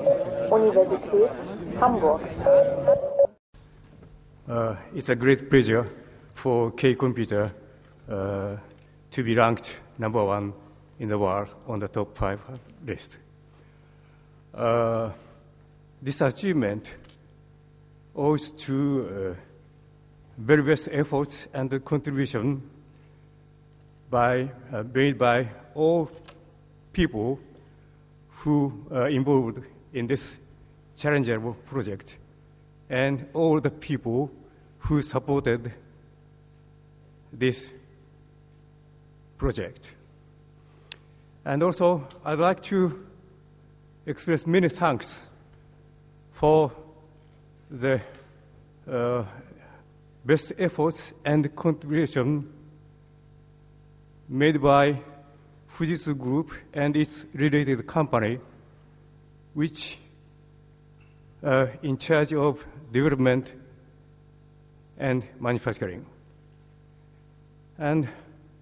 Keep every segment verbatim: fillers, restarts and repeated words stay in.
Universität Hamburg. Uh, it's a great pleasure for K-Computer uh, to be ranked number one in the world on the top five list. Uh, this achievement owes to uh, very best efforts and the contribution by, uh, made by all people who are involved in this challengeable project and all the people who supported this project. And also, I'd like to express many thanks for the uh, best efforts and contribution made by Fujitsu Group and its related company, which are in charge of development and manufacturing. And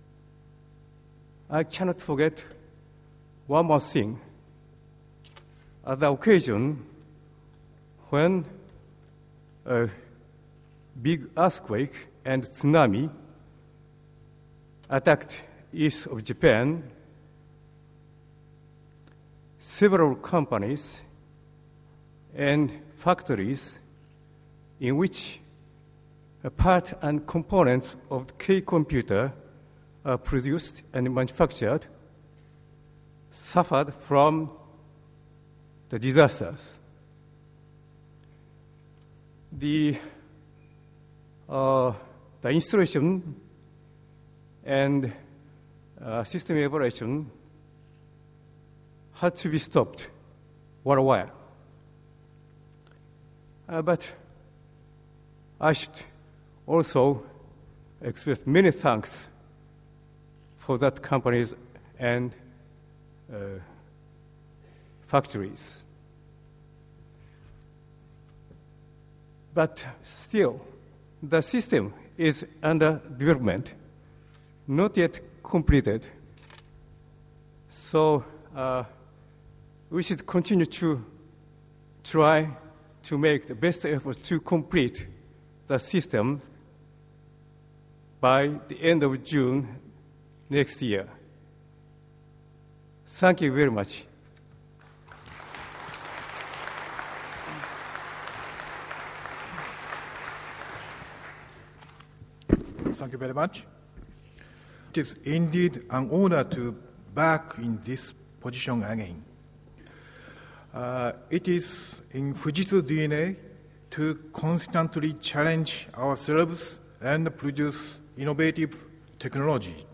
I cannot forget one more thing. At the occasion when a big earthquake and tsunami attacked east of Japan, several companies and factories in which a part and components of the K-computer are produced and manufactured suffered from the disasters. The, uh, the installation and uh, system evaluation had to be stopped for a while. Uh, but I should also express many thanks for that companies and uh, factories. But still, the system is under development, not yet completed. So uh, we should continue to try to make the best effort to complete the system by the end of June next year. Thank you very much. Thank you very much. It is indeed an honor to be back in this position again. Uh, it is in Fujitsu's D N A to constantly challenge ourselves and produce innovative technology.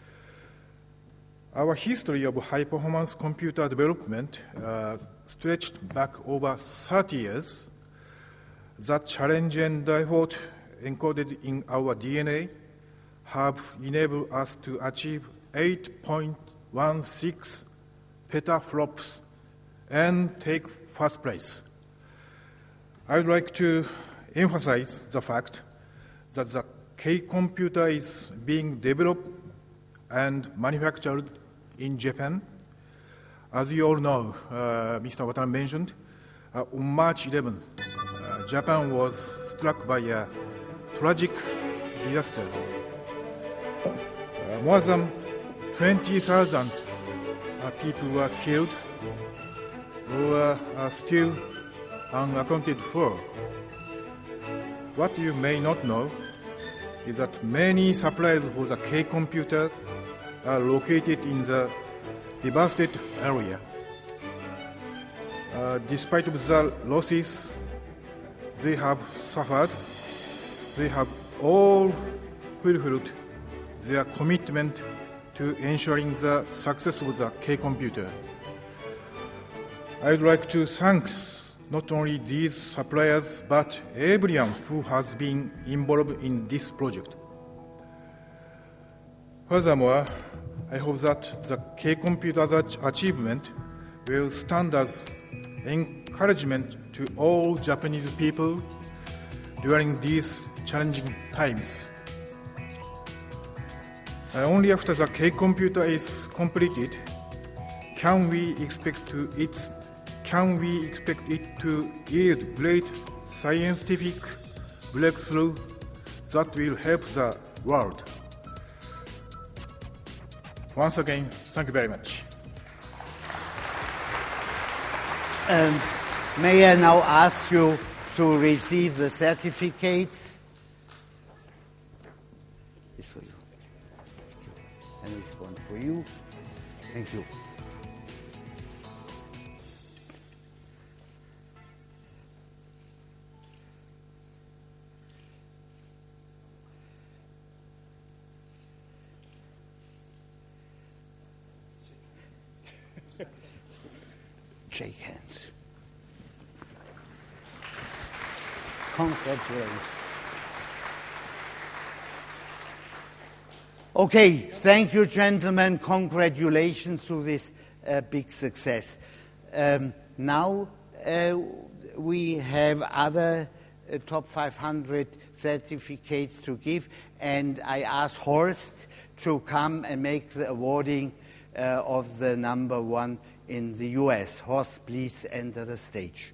Our history of high-performance computer development uh, stretched back over thirty years. That challenge and effort encoded in our D N A have enabled us to achieve eight point one six petaflops and take first place. I would like to emphasize the fact that the K-computer is being developed and manufactured in Japan. As you all know, uh, Mister Watanabe mentioned, uh, on March eleventh, uh, Japan was struck by a tragic disaster. Uh, more than twenty thousand uh, people were killed or are still unaccounted for. What you may not know is that many suppliers for the K-computer are located in the devastated area. Uh, despite the losses they have suffered, they have all fulfilled their commitment to ensuring the success of the K-computer. I would like to thank not only these suppliers, but everyone who has been involved in this project. Furthermore, I hope that the K-computer's achievement will stand as encouragement to all Japanese people during these challenging times. Uh, only after the K-computer is completed can we expect to its can we expect it to yield great scientific breakthrough that will help the world? Once again, thank you very much. Um, may I now ask you to receive the certificates? This for you. And this one for you. Thank you. Shake hands. Congratulations. Okay, thank you, gentlemen. Congratulations to this uh, big success. Um, now uh, we have other uh, top five hundred certificates to give, and I ask Horst to come and make the awarding uh, of the number one in the U S. Horst, please enter the stage.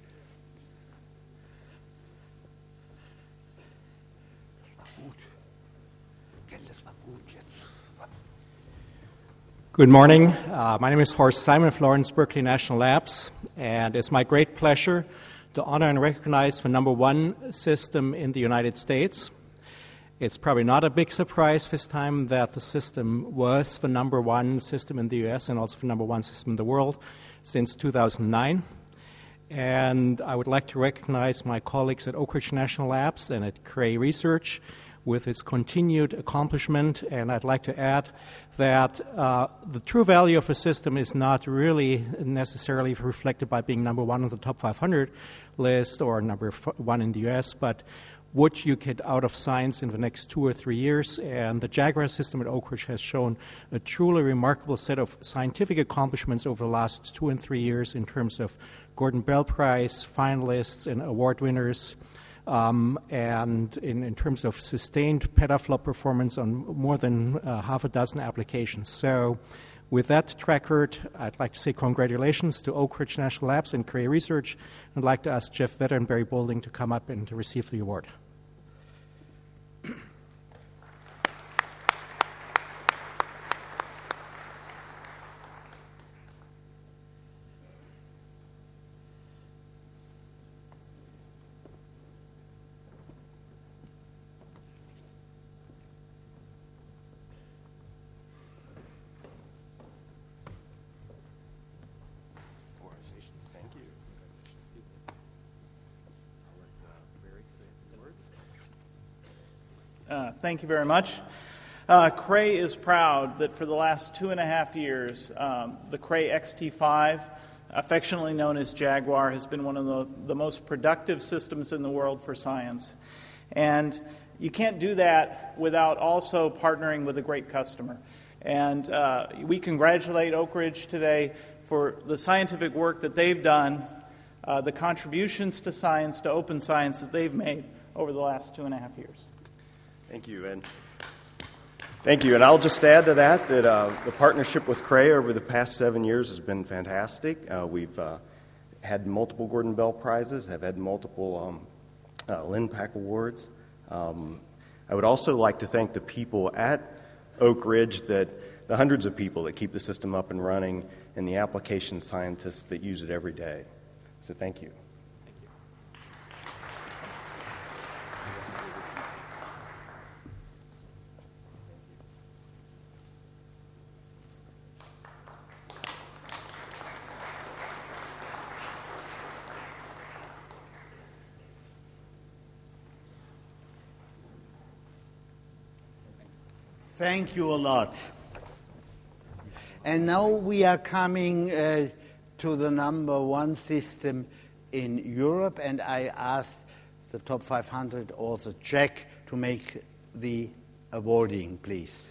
Good morning. Uh, my name is Horst Simon of Lawrence Berkeley National Labs, and it's my great pleasure to honor and recognize the number one system in the United States. It's probably not a big surprise this time that the system was the number one system in the U S and also the number one system in the world since two thousand nine. And I would like to recognize my colleagues at Oak Ridge National Labs and at Cray Research with its continued accomplishment. And I'd like to add that uh, the true value of a system is not really necessarily reflected by being number one on the top five hundred list or number one in the U S, but what you get out of science in the next two or three years. And the Jaguar system at Oak Ridge has shown a truly remarkable set of scientific accomplishments over the last two and three years in terms of Gordon Bell Prize finalists and award winners, um, and in, in terms of sustained petaflop performance on more than uh, half a dozen applications. So with that track record, I'd like to say congratulations to Oak Ridge National Labs and Cray Research. I'd like to ask Jeff Vetter and Barry Boulding to come up and to receive the award. Uh, thank you very much. Uh, Cray is proud that for the last two and a half years, um, the Cray X T five, affectionately known as Jaguar, has been one of the, the most productive systems in the world for science. And you can't do that without also partnering with a great customer. And uh, we congratulate Oak Ridge today for the scientific work that they've done, uh, the contributions to science, to open science that they've made over the last two and a half years. Thank you, and thank you. And I'll just add to that that uh, the partnership with Cray over the past seven years has been fantastic. Uh, we've uh, had multiple Gordon Bell Prizes, have had multiple um, uh, Lindpack Awards. Um, I would also like to thank the people at Oak Ridge, that the hundreds of people that keep the system up and running, and the application scientists that use it every day. So thank you. Thank you a lot. And now we are coming uh, to the number one system in Europe, and I asked the top five hundred author Jack to make the awarding, please.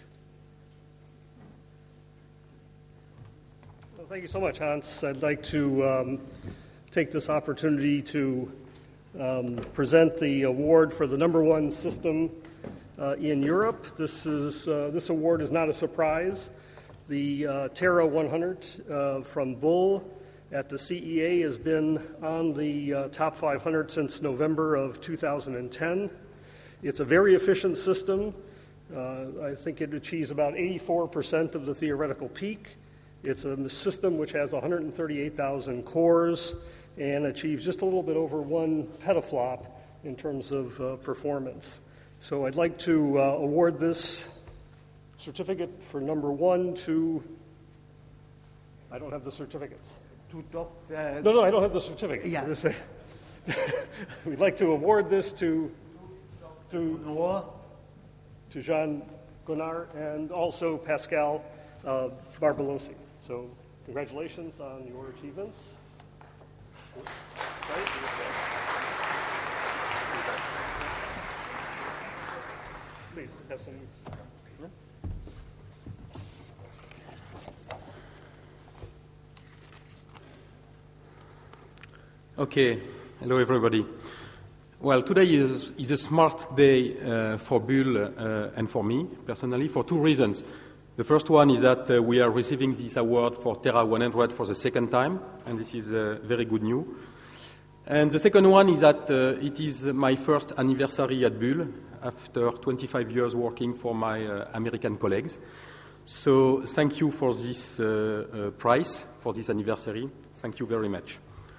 Well, thank you so much, Hans. I'd like to um, take this opportunity to um, present the award for the number one system Uh, in Europe. This is uh, this award is not a surprise. The uh, Terra one hundred uh, from Bull at the C E A has been on the uh, top five hundred since November of two thousand ten. It's a very efficient system. Uh, I think it achieves about eighty-four percent of the theoretical peak. It's a system which has one hundred thirty-eight thousand cores and achieves just a little bit over one petaflop in terms of uh, performance. So I'd like to uh, award this certificate for number one to, I don't have the certificates. To Doctor No, no, I don't have the certificate. Yeah. This, uh, we'd like to award this to, to, Noah. to Jean Gonard and also Pascal uh, Barbalosi. So congratulations on your achievements. Right? Please have some. Okay, hello everybody. Well, today is, is a smart day uh, for Bull uh, and for me, personally, for two reasons. The first one is that uh, we are receiving this award for Terra one hundred for the second time, and this is uh, very good news. And the second one is that uh, it is my first anniversary at Bull after twenty-five years working for my uh, American colleagues. So thank you for this uh, uh, prize, for this anniversary. Thank you very much.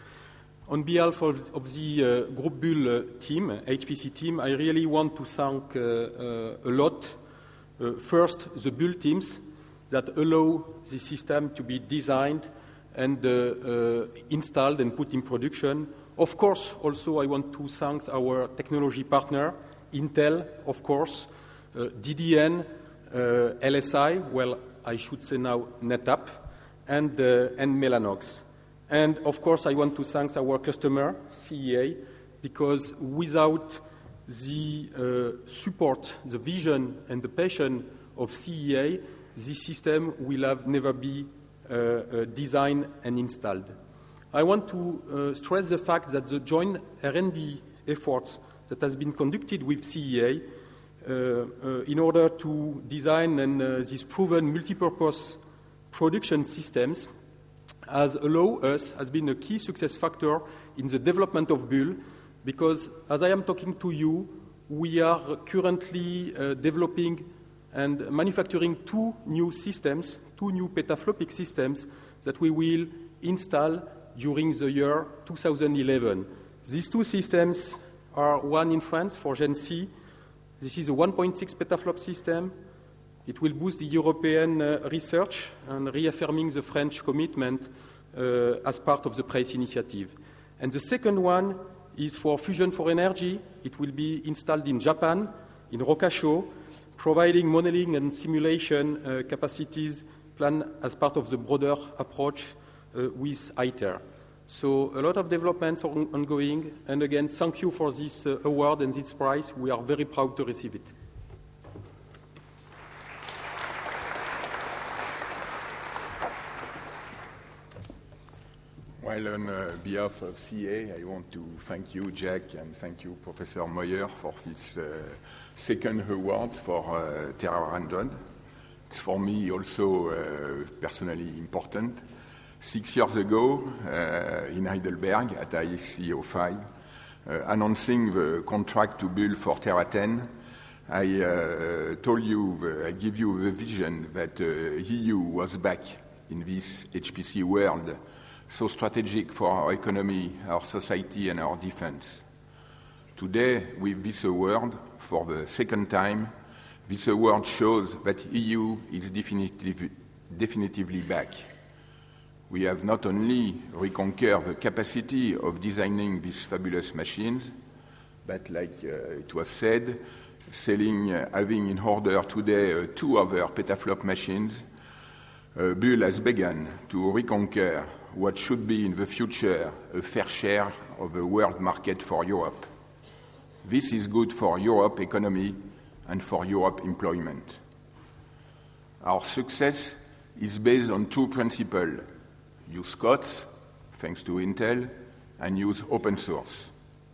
On behalf of, of the uh, Group Bull uh, team, H P C team, I really want to thank uh, uh, a lot. Uh, first, the Bull teams that allow the system to be designed and uh, uh, installed and put in production. Of course, also I want to thank our technology partner, Intel, of course, uh, D D N, uh, L S I, well, I should say now NetApp, and, uh, and Mellanox. And of course, I want to thank our customer, C E A, because without the uh, support, the vision, and the passion of C E A, this system will have never be uh, uh, designed and installed. I want to uh, stress the fact that the joint R and D efforts that has been conducted with C E A uh, uh, in order to design and uh, these proven multipurpose production systems has allowed us, has been a key success factor in the development of Bull, because as I am talking to you, we are currently uh, developing and manufacturing two new systems, two new petaflopic systems that we will install during the year two thousand eleven. These two systems are one in France for Gen C. This is a one point six petaflop system. It will boost the European uh, research and reaffirming the French commitment uh, as part of the PRACE initiative. And the second one is for fusion for energy. It will be installed in Japan, in Rokasho, providing modeling and simulation uh, capacities planned as part of the broader approach uh, with ITER. So a lot of developments are on- ongoing. And again, thank you for this uh, award and this prize. We are very proud to receive it. Well, on uh, behalf of C A, I want to thank you, Jack, and thank you, Professor Moyer, for this uh, second award for uh, Terra one hundred. It's for me also uh, personally important. Six years ago, uh, in Heidelberg at I S C zero five, uh, announcing the contract to Bull for Terra ten, I uh, told you, uh, I give you the vision that uh, E U was back in this H P C world, so strategic for our economy, our society, and our defense. Today, with this award, for the second time, this award shows that E U is definitively, definitively back. We have not only reconquered the capacity of designing these fabulous machines, but like uh, it was said, selling, uh, having in order today uh, two other petaflop machines, uh, Bull has begun to reconquer what should be in the future a fair share of the world market for Europe. This is good for Europe economy and for Europe employment. Our success is based on two principles: use COTS, thanks to Intel, and use open source.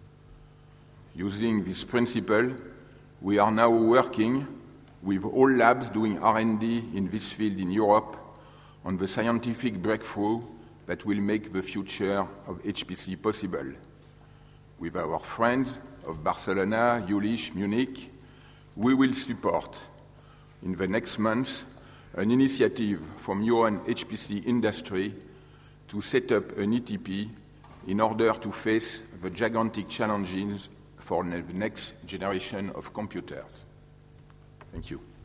Using this principle, we are now working with all labs doing R and D in this field in Europe on the scientific breakthrough that will make the future of H P C possible. With our friends of Barcelona, Jülich, Munich, we will support in the next months an initiative from your own H P C industry to set up an E T P in order to face the gigantic challenges for the next generation of computers. Thank you.